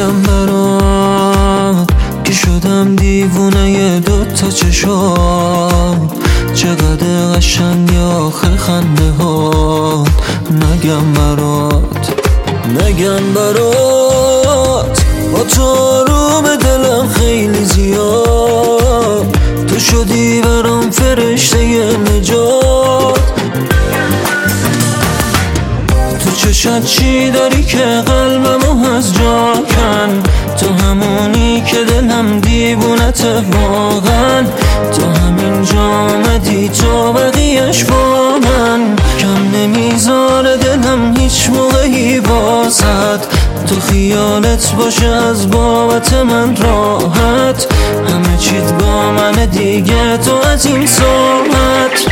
نگم برات که شدم دیوونه دوتا چشام، چقدر قشنگ آخه خنده ها. نگم برات با تو آروم دلم خیلی زیاد، تو شدی برام فرشته نجات. تو چشات چی داری که قلبمو از جا کن، تو همونی که دلم دیوونته واقعا. تو همینجا آمدی تو بقیهش با من، کم نمیذاره دلم هیچ موقعی بازد. تو خیالت باشه از بابت من راحت، همه چیت با من دیگه تو از این ساعت.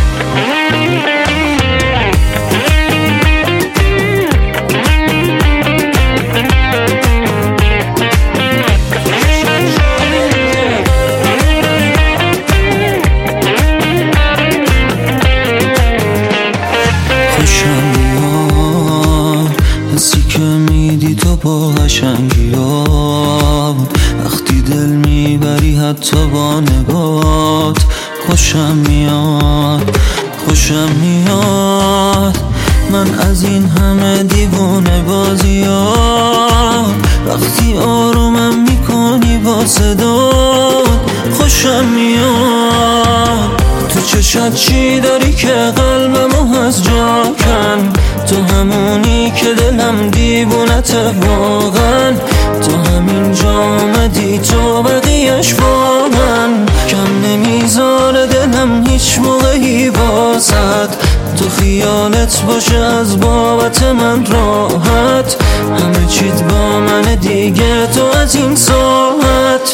حسی که میدی تو با قشنگی ها، وقتی دل میبری حتی با نگات. خوشم میاد من از این همه دیوونه بازی ها، وقتی آرومم میکنی با صدات. خوشم میاد تو چشات چی داری که قلبمو از جا کن، تو همونی که دلم دیوونته واقعا. تو همینجا آمدی تو بقیهش با من، کم نمیذاره دلم هیچ موقعی بازد. تو خیالت باشه از بابت من راحت، همه چیت با من دیگه تو از این ساعت.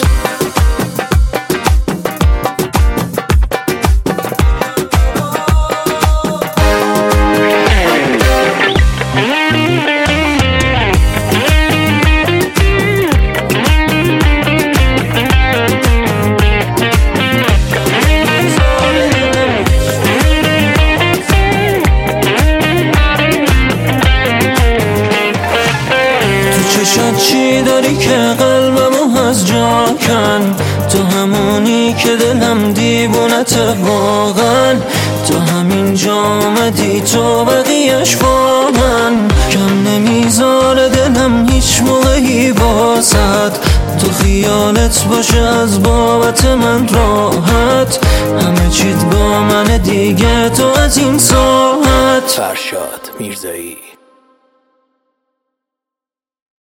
چشات چی داری که قلبمو از جا کن، تو همونی که دلم دیوونته واقعا. تو همینجا آمدی تو بقیهش با من، کم نمیذاره دلم هیچ موقعی بازد. تو خیالت باشه از بابت من راحت، همه چیت با من دیگه تو از این ساعت. فرشاد میرزایی.